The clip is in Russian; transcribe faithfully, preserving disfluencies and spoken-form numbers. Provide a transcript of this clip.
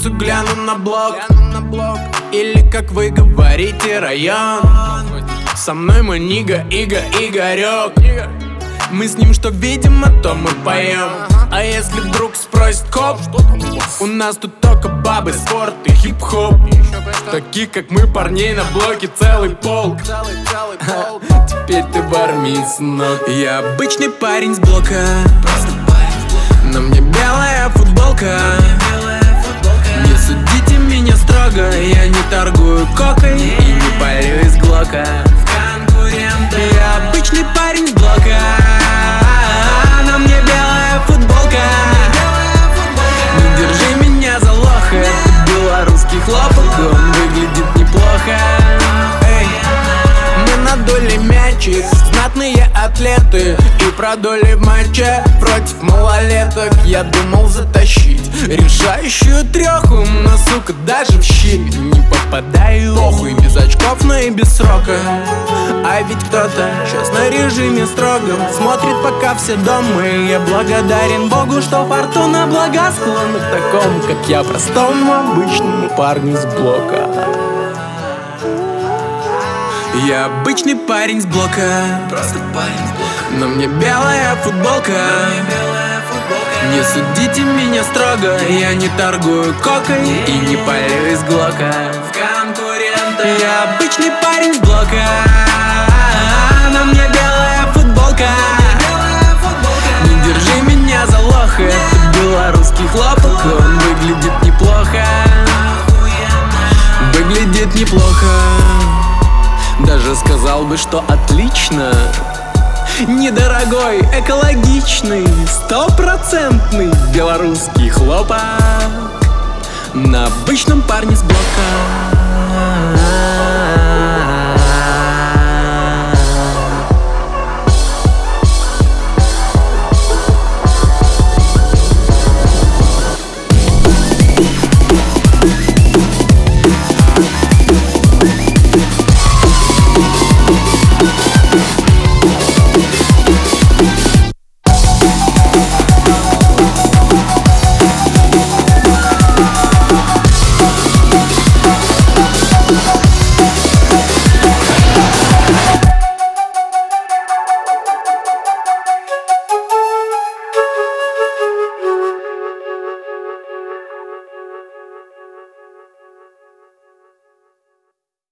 улицу, гляну на блок. Или, как вы говорите, район. Со мной мой нига, Ига, Игорек. Мы с ним что видим, а то мы поем. А если вдруг спросит коп, у нас тут только бабы, спорт и хип-хоп. Таких, как мы, парней на блоке целый полк. Теперь ты в армии, сынок. Я обычный парень с блока, на мне белая футболка. Не судите меня строго, я не торгую кокой и не палю из глока. Я обычный парень с блока, на мне белая футболка. Не держи меня за лоха, это белорусский хлопок, он выглядит неплохо. Эй, мы надули мячик, знатные атлеты, и продули в матче против малолеток. Я думал затащить решающую треху, но, сука, даже в щит не попадаю. Похуй, без очков, но и без срока. А ведь кто-то сейчас на режиме строгом смотрит, пока все дома. И я благодарен Богу, что фортуна благосклонна к такому, как я, простому обычному парню с блока. Я обычный парень с блока, просто парень с блока. На мне белая футболка, не судите меня строго, я не торгую кокой и не палю из глока. В конкурента я обычный парень с блока, на мне белая футболка. Не держи меня за лоха, это белорусский хлопок, он выглядит неплохо. Выглядит неплохо, даже сказал бы, что отлично. Недорогой, экологичный, стопроцентный белорусский хлопок на обычном парне с блока.